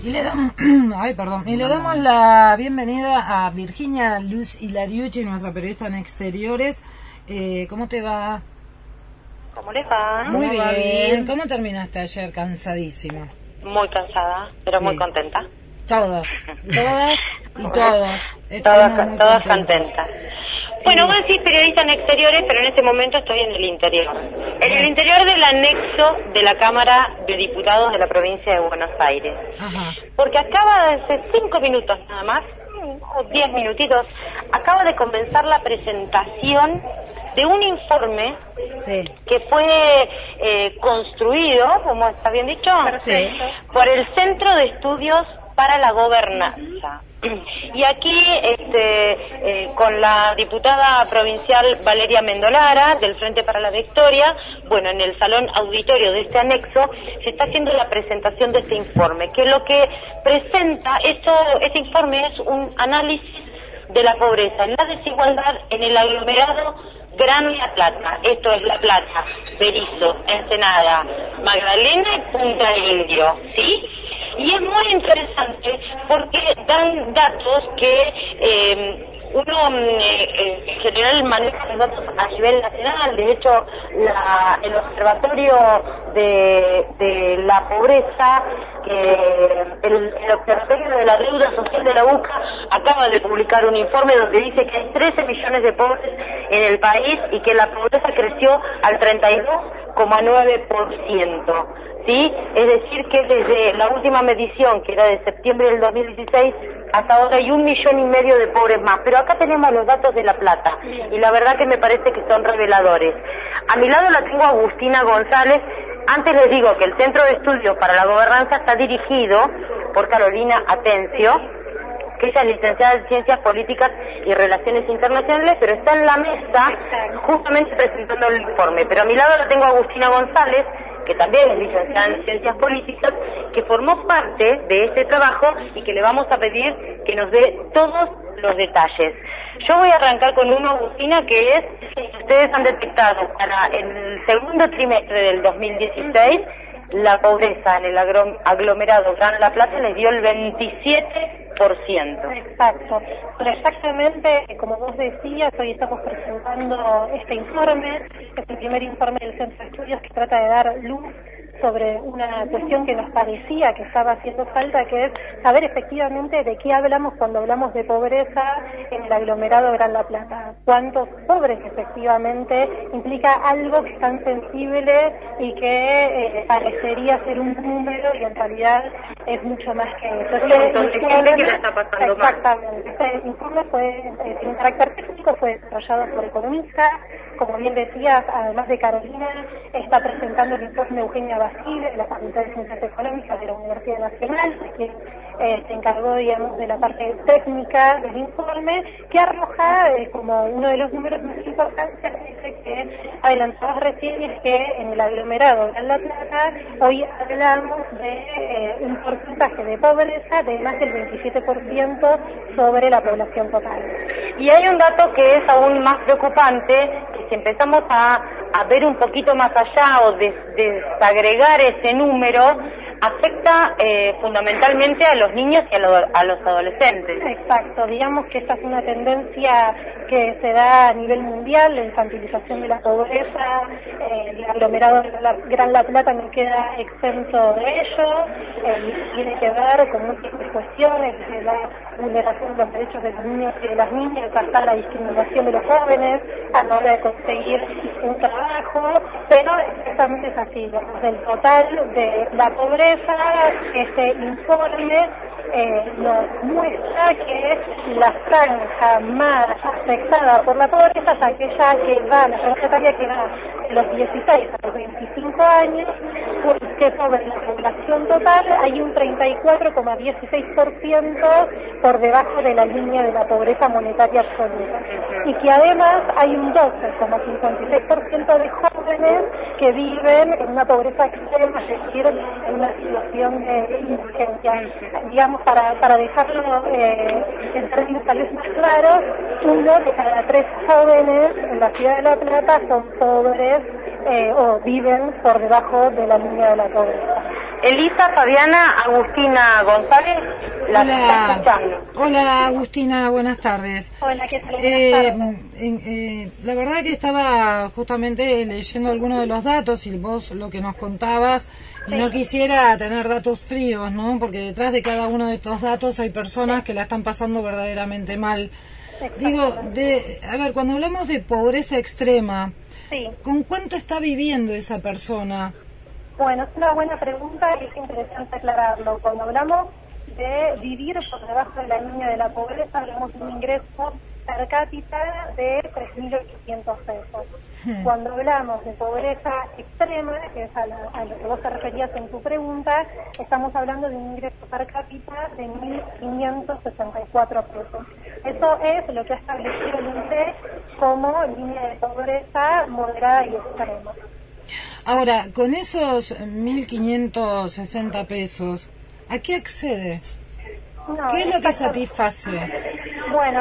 Y le damos, ay, perdón, y le damos la bienvenida a Virginia Luz Hilariucci, nuestra periodista en exteriores. ¿Cómo te va? ¿Cómo les va? Muy bien. ¿Cómo terminaste ayer? Cansadísima. Muy cansada, pero muy contenta. Todas y todos. Todas contentas. Bueno, vos decís periodista en exteriores, pero en este momento estoy en el interior. En el interior del anexo de la Cámara de Diputados de la provincia de Buenos Aires. Ajá. Porque acaba de hace 5 minutos nada más, o 10 minutitos, acaba de comenzar la presentación de un informe que fue construido, como está bien dicho, por el Centro de Estudios para la Gobernanza. Y aquí, con la diputada provincial Valeria Mendolara, del Frente para la Victoria, bueno, en el salón auditorio de este anexo, se está haciendo la presentación de este informe, que lo que presenta, este informe es un análisis de la pobreza, la desigualdad en el aglomerado Gran La Plata. Esto es La Plata, Berisso, Ensenada, Magdalena y Punta del Indio, ¿sí? Y es muy interesante porque dan datos que uno en general maneja los datos a nivel nacional. De hecho, el Observatorio de la Pobreza, el Observatorio de la Deuda Social de la UCA, acaba de publicar un informe donde dice que hay 13 millones de pobres en el país y que la pobreza creció al 32,9%. ¿Sí? Es decir, que desde la última medición, que era de septiembre del 2016, hasta ahora hay 1,5 millones de pobres más. Pero acá tenemos los datos de La Plata, y la verdad que me parece que son reveladores. A mi lado la tengo Agustina González. Antes les digo que el Centro de Estudios para la Gobernanza está dirigido por Carolina Atencio, que ella es licenciada en Ciencias Políticas y Relaciones Internacionales, pero está en la mesa justamente presentando el informe. Pero a mi lado la tengo Agustina González, que también es licenciada en Ciencias Políticas, que formó parte de este trabajo y que le vamos a pedir que nos dé todos los detalles. Yo voy a arrancar con uno, Agustina, que es, ustedes han detectado para el segundo trimestre del 2016, la pobreza en el aglomerado Gran La Plata les dio el 27%. Exacto. Pero exactamente, como vos decías, hoy estamos presentando este informe, que es el primer informe del Centro de Estudios que trata de dar luz sobre una cuestión que nos parecía que estaba haciendo falta, que es saber efectivamente de qué hablamos cuando hablamos de pobreza en el aglomerado Gran La Plata. ¿Cuántos pobres efectivamente implica algo que es tan sensible y que parecería ser un número y en realidad es mucho más que eso? Entonces, ¿qué le está pasando mal? Exactamente. Este informe tiene un carácter técnico, fue desarrollado por economistas. Como bien decías, además de Carolina, está presentando el informe Eugenia Basile, de la Facultad de Ciencias Económicas de la Universidad Nacional, que se encargó, digamos, de la parte técnica del informe, que arroja como uno de los números más importantes, que adelantabas recién, es que en el aglomerado Gran La Plata hoy hablamos de un porcentaje de pobreza de más del 27% sobre la población total. Y hay un dato que es aún más preocupante, que si empezamos a ver un poquito más allá o desagregar ese número, afecta fundamentalmente a los niños y a los adolescentes. Exacto, digamos que esta es una tendencia que se da a nivel mundial, la infantilización de la pobreza, el aglomerado de Gran La Plata no queda exento de ello, tiene que ver con múltiples cuestiones, desde la vulneración de los derechos de los niños y de las niñas, hasta la discriminación de los jóvenes a la hora de conseguir un trabajo, pero exactamente es así, del total de la pobreza, este informe nos muestra que la franja más afectada por la pobreza es aquella que va, la franja etaria que va de los 16 a los 25 años, porque sobre la población total hay un 34,16% por debajo de la línea de la pobreza monetaria absoluta, y que además hay un 12,56% de jóvenes que viven en una pobreza extrema, es decir, en una situación de indigencia. Digamos, para dejarlo en términos tal vez más claros, 1 de cada 3 jóvenes en la ciudad de La Plata son pobres o viven por debajo de la línea de la pobreza. Elisa, Fabiana, Agustina González, Hola Agustina, buenas tardes. Hola, ¿qué tal? Buenas tardes. La verdad que estaba justamente leyendo algunos de los datos y vos lo que nos contabas, y no quisiera tener datos fríos, ¿no? Porque detrás de cada uno de estos datos hay personas que la están pasando verdaderamente mal. Digo, a ver, cuando hablamos de pobreza extrema, ¿con cuánto está viviendo esa persona? Bueno, es una buena pregunta y es interesante aclararlo. Cuando hablamos de vivir por debajo de la línea de la pobreza, hablamos de un ingreso per cápita de 3.800 pesos. Cuando hablamos de pobreza extrema, que es a lo que vos te referías en tu pregunta, estamos hablando de un ingreso per cápita de 1.564 pesos. Eso es lo que ha establecido el INDEC como línea de pobreza moderada y extrema. Ahora, con esos 1.560 pesos, ¿a qué accede? ¿Qué es lo que satisface? Bueno,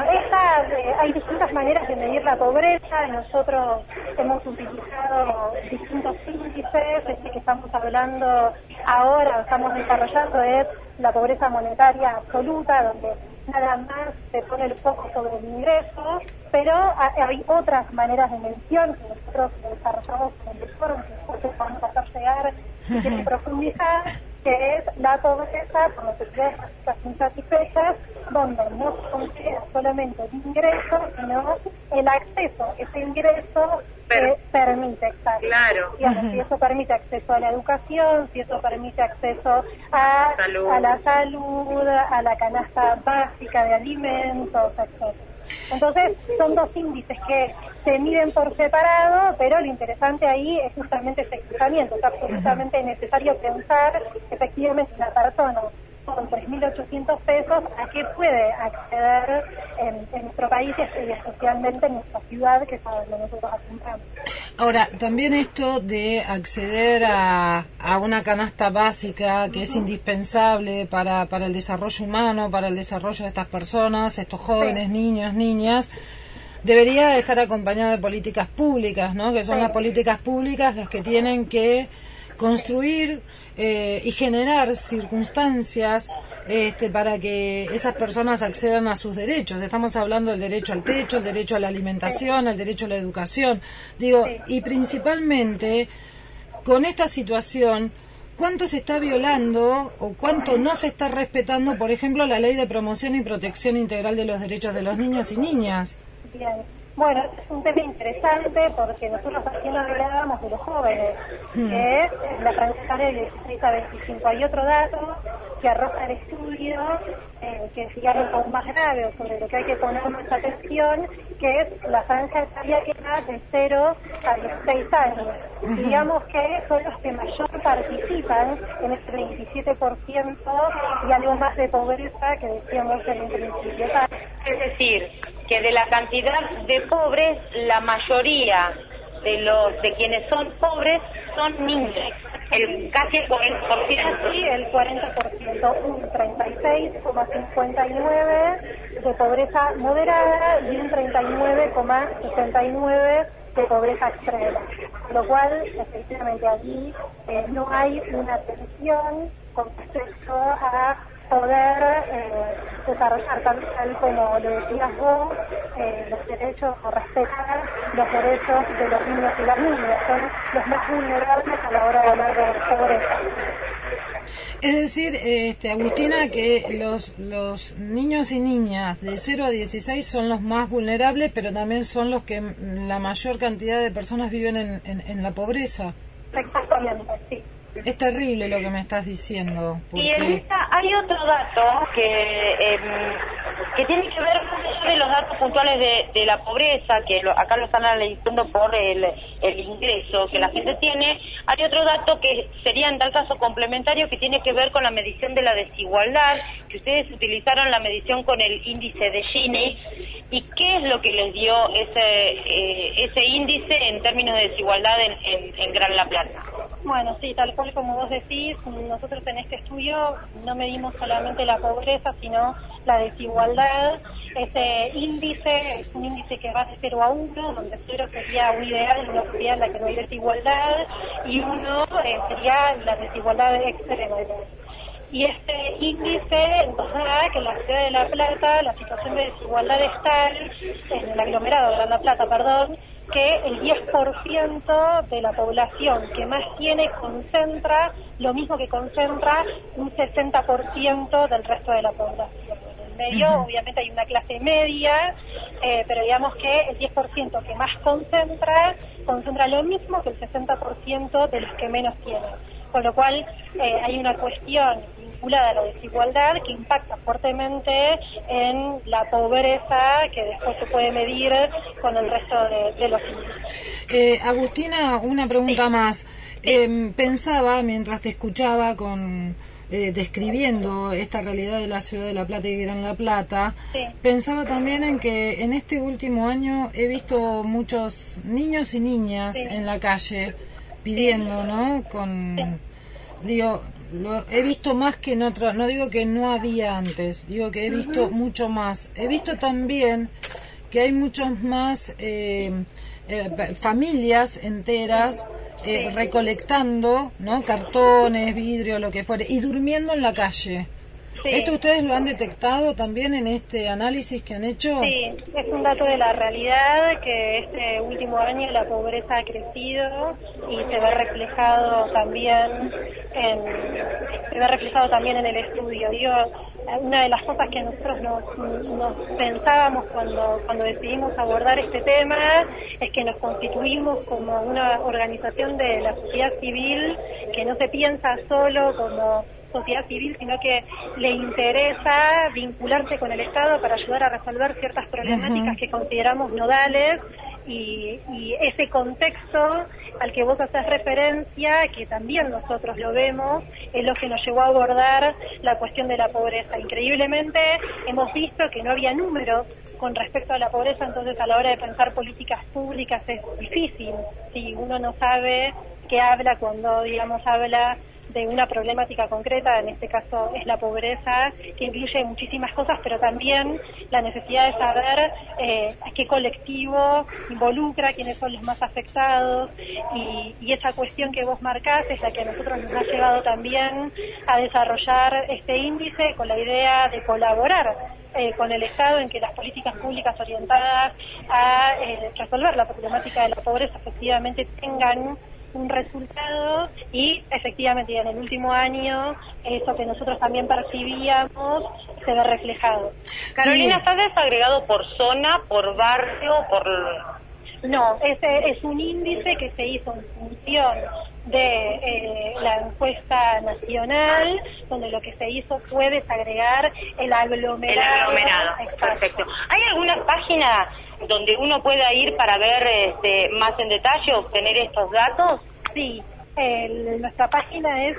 hay distintas maneras de medir la pobreza. Nosotros hemos utilizado distintos índices. Este que estamos hablando ahora, estamos desarrollando, es la pobreza monetaria absoluta, donde nada más se pone el foco sobre el ingreso, pero hay otras maneras de medición que nosotros desarrollamos en el foro, que vamos a hacer llegar y quieren profundizar, que es la pobreza por necesidades básicas insatisfechas, donde no se considera solamente el ingreso, sino el acceso a ese ingreso que permite, claro. Digamos, si eso permite acceso a la educación, si eso permite acceso a la salud, a la canasta básica de alimentos, etc. Entonces, son dos índices que se miden por separado, pero lo interesante ahí es justamente ese cruzamiento. Es absolutamente necesario pensar, efectivamente, una persona con 3.800 pesos, ¿a qué puede acceder en nuestro país y especialmente en nuestra ciudad, que es a donde nosotros apuntamos? Ahora, también esto de acceder a una canasta básica que es indispensable para el desarrollo humano, para el desarrollo de estas personas, estos jóvenes, niños, niñas, debería estar acompañado de políticas públicas, ¿no? Que son las políticas públicas las que tienen que construir y generar circunstancias para que esas personas accedan a sus derechos. Estamos hablando del derecho al techo, el derecho a la alimentación, el derecho a la educación. Y principalmente con esta situación, ¿cuánto se está violando o cuánto no se está respetando, por ejemplo, la Ley de Promoción y Protección Integral de los Derechos de los Niños y Niñas? Bien. Bueno, es un tema interesante porque nosotros aquí no hablábamos de los jóvenes, que es la franja de 16 a 25. Hay otro dato que arroja el estudio, que es algo más grave, sobre lo que hay que poner mucha atención, que es la franja etaria que va de 0 a 16 años. Digamos que son los que mayor participan en este 27% y algo más de pobreza que decíamos en el principio. Es decir, que de la cantidad de pobres, la mayoría de quienes son pobres son niños, casi el 40%. Sí, el 40%, un 36,59% de pobreza moderada y un 39,69% de pobreza extrema. Con lo cual, efectivamente, allí no hay una atención con respecto a poder desarrollar, tal como lo decías vos, los derechos o respetar los derechos de los niños y las niñas. Son los más vulnerables a la hora de hablar de pobreza. Es decir, Agustina, que los niños y niñas de 0 a 16 son los más vulnerables, pero también son los que la mayor cantidad de personas viven en la pobreza. Exactamente, sí. Es terrible lo que me estás diciendo. Y Elisa, hay otro dato que tiene que ver con los datos puntuales de la pobreza, que acá lo están analizando por el ingreso que la gente tiene. Hay otro dato que sería en tal caso complementario, que tiene que ver con la medición de la desigualdad, que ustedes utilizaron la medición con el índice de Gini. ¿Y qué es lo que les dio ese índice en términos de desigualdad en Gran La Plata? Bueno, sí, tal cual como vos decís, nosotros en este estudio no medimos solamente la pobreza, sino la desigualdad, Ese índice es un índice que va de 0 a 1, donde 0 sería un ideal, una sociedad en la que no hay desigualdad, y 1 sería la desigualdad extrema. Y este índice nos da que en la ciudad de La Plata la situación de desigualdad es tal, en el aglomerado de La Plata, perdón, que el 10% de la población que más tiene concentra lo mismo que concentra un 60% del resto de la población. En el medio, obviamente, hay una clase media, pero digamos que el 10% que más concentra lo mismo que el 60% de los que menos tienen. Con lo cual hay una cuestión vinculada a la desigualdad que impacta fuertemente en la pobreza que después se puede medir con el resto de los índices. Agustina, una pregunta más. Pensaba, mientras te escuchaba describiendo esta realidad de la ciudad de La Plata y Gran La Plata, pensaba también en que en este último año he visto muchos niños y niñas en la calle pidiendo, ¿no? He visto más que en otra, no digo que no había antes, digo que he visto mucho más. He visto también que hay muchos más familias enteras recolectando, ¿no? Cartones, vidrio, lo que fuere, y durmiendo en la calle. ¿Esto ustedes lo han detectado también en este análisis que han hecho? Sí, es un dato de la realidad que este último año la pobreza ha crecido y se ve reflejado también en el estudio. Digo, una de las cosas que nosotros nos pensábamos cuando decidimos abordar este tema es que nos constituimos como una organización de la sociedad civil que no se piensa solo como sociedad civil, sino que le interesa vincularse con el Estado para ayudar a resolver ciertas problemáticas que consideramos nodales, y ese contexto al que vos haces referencia, que también nosotros lo vemos, es lo que nos llevó a abordar la cuestión de la pobreza. Increíblemente hemos visto que no había números con respecto a la pobreza, entonces a la hora de pensar políticas públicas es difícil, si uno no sabe qué habla cuando, digamos, habla de una problemática concreta, en este caso es la pobreza, que incluye muchísimas cosas, pero también la necesidad de saber a qué colectivo involucra, quiénes son los más afectados, y esa cuestión que vos marcás es la que a nosotros nos ha llevado también a desarrollar este índice con la idea de colaborar con el Estado en que las políticas públicas orientadas a resolver la problemática de la pobreza efectivamente tengan un resultado, y efectivamente en el último año eso que nosotros también percibíamos se ve reflejado. Carolina, ¿está desagregado por zona, por barrio, por...? No, ese es un índice que se hizo en función de la encuesta nacional, donde lo que se hizo fue desagregar el aglomerado. El aglomerado, perfecto. ¿Hay alguna página donde uno pueda ir para ver más en detalle, obtener estos datos? Sí, nuestra página es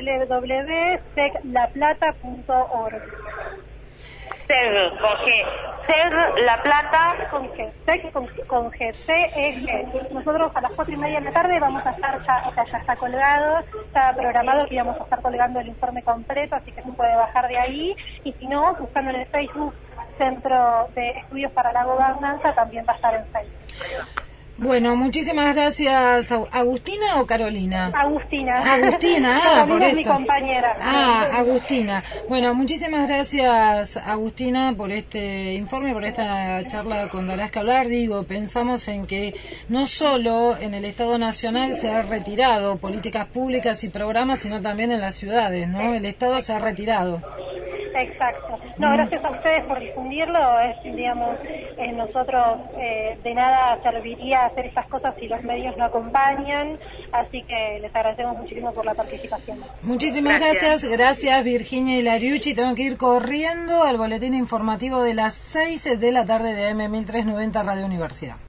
www.seclaplata.org. SEG, con G. SEG La Plata. Con G. SEG con G. CEG. Nosotros a las 4:30 de la tarde vamos a estar ya está colgado, está programado que íbamos a estar colgando el informe completo, así que se puede bajar de ahí, y si no, buscando en el Facebook Centro de Estudios para la Gobernanza, también va a estar en Facebook. Bueno, muchísimas gracias. ¿Agustina o Carolina? Agustina. Agustina, por eso. Es mi compañera. Agustina. Bueno, muchísimas gracias, Agustina, por este informe, por esta charla con Darás que hablar. Pensamos en que no solo en el Estado Nacional se han retirado políticas públicas y programas, sino también en las ciudades, ¿no? El Estado se ha retirado. Exacto. No, gracias a ustedes por difundirlo. Digamos, nosotros de nada serviría hacer estas cosas si los medios no acompañan, así que les agradecemos muchísimo por la participación. Muchísimas gracias Virginia Ilariucci. Tengo que ir corriendo al boletín informativo de las 6 de la tarde de AM1390 Radio Universidad.